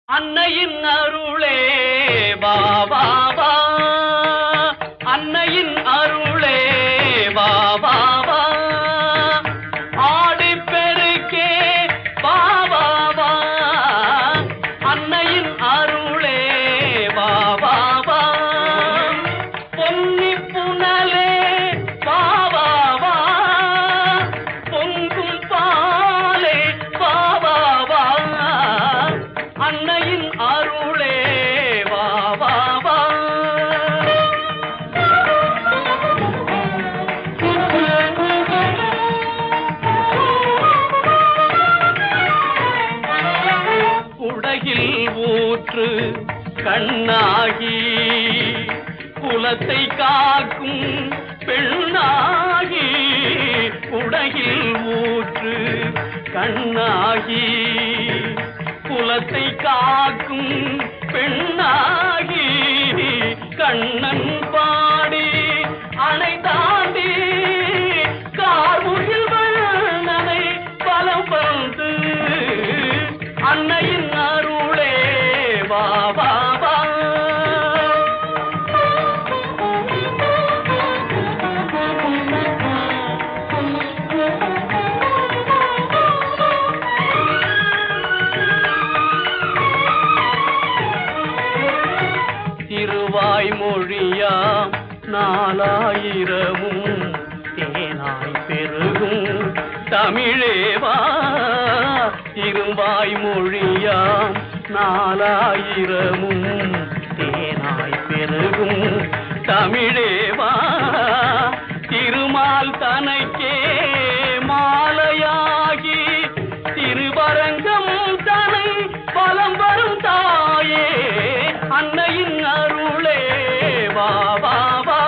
அன்னையின் அருளே வா வா வா, அன்னையின் அருளே வா வா வா, ஆடி பெருக்கே வா வா வா, அன்னையின் அருளே வா வா வா, பொன்னி புனலே வா வா வா, பொங்கும் பாலே வா வா வா, அன்னையின் அருளே வா வா வா. உலகில் ஊற்று கண்ணாகி குலத்தை காக்கும் பெண்ணாகி, உலகில் ஊற்று கண்ணாகி குலத்தை காக்கும் பெண்ணாகி, கண்ணன் பாடி அணை தாண்டி கார்முகில் வண்ணனை பலம் வந்து, அன்னையின் அருளே வா வா வா. திருவாய்மொழியாம் நாலாயிரமும் தேனாய் பெருகும் தமிழேவா, திருவாய்மொழியாம் நாலாயிரமும் தேனாய் பெருகும் தமிழேவா, திருமால் தனக்கே மாலையாகி திருவரங்கம் தனை பலம் வரும் தாயே, அன்னையின் அருளே வா வா வா.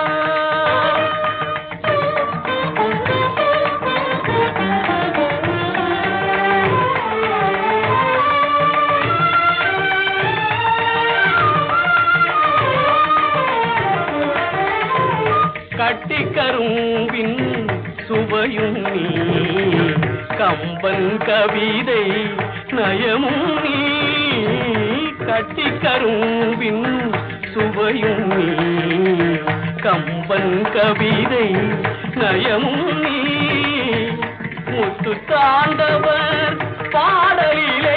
கட்டிக்கரும்பின் சுவையும் நீ, கம்பன் கவிதை நயமும் நீ, கட்டிக்கரும்பின் சுவையும் நீ, கம்பன் கவிதை நயமும் நீ, முத்து தாண்டவர் பாடலிலே